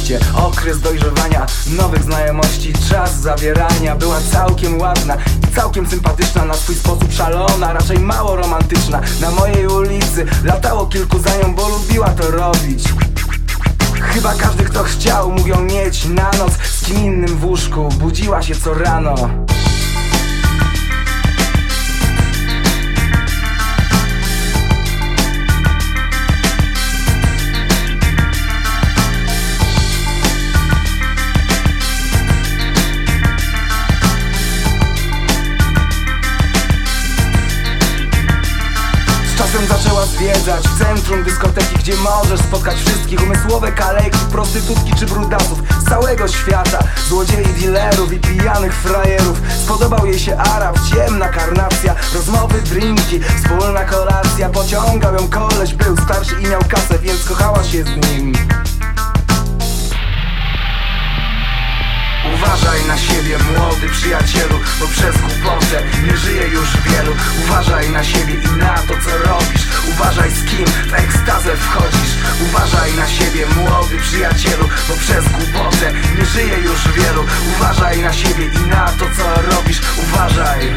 16, okres dojrzewania, nowych znajomości, czas zawierania. Była całkiem ładna i całkiem sympatyczna, na swój sposób szalona, raczej mało romantyczna. Na mojej ulicy latało kilku za nią, bo lubiła to robić. Chyba każdy, kto chciał, mógł ją mieć na noc. Z kim innym w łóżku, budziła się co rano. Czasem zaczęła zwiedzać w centrum dyskoteki, gdzie możesz spotkać wszystkich: umysłowe kaleki, prostytutki czy brudasów z całego świata, złodziei, dealerów i pijanych frajerów. Spodobał jej się Arab, ciemna karnacja, rozmowy, drinki, wspólna kolacja. Pociągał ją koleś, był starszy i miał kasę, więc kochała się z nim. Uważaj na siebie, młody przyjacielu, bo przez głupotę nie żyje już wielu. Uważaj na siebie i na to, co robisz. Uważaj, z kim w ekstazę wchodzisz. Uważaj na siebie, młody przyjacielu, bo przez głupotę nie żyje już wielu. Uważaj na siebie i na to, co robisz. Uważaj.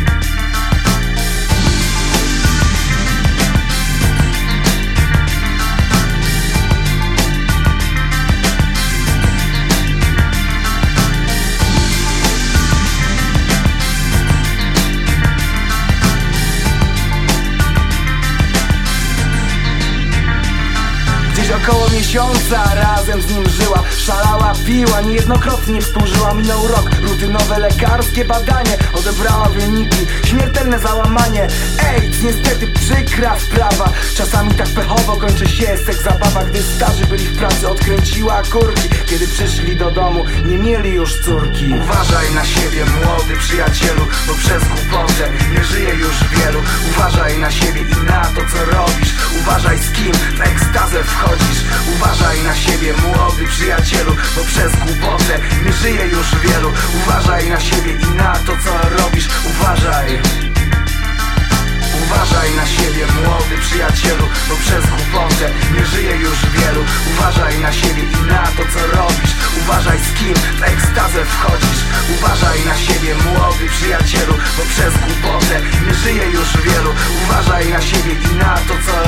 Około miesiąca razem z nim żyła, szalała, piła, niejednokrotnie współżyła. Minął rok, rutynowe lekarskie badanie, odebrała wyniki, śmiertelne załamanie. AIDS, niestety przykra sprawa. Czasami tak pechowo kończy się seks zabawa. Gdy starzy byli w pracy, odkręciła kurki. Kiedy przyszli do domu, nie mieli już córki. Uważaj na siebie, młody przyjacielu, bo przez głupotę nie żyje już wielu. Uważaj na siebie i na to, co robisz. Uważaj, z kim w ekstazę wchodzisz. Uważaj na siebie, młody przyjacielu, bo przez głupotę nie żyje już wielu. Uważaj na siebie i na to, co robisz. Uważaj. Uważaj na siebie, młody przyjacielu, bo przez głupotę nie żyje już wielu. Uważaj na siebie i na to, co robisz. Uważaj, z kim w ekstazę wchodzisz. Uważaj na siebie, młody przyjacielu, bo przez głupotę nie żyje już wielu. Uważaj na siebie i na to, co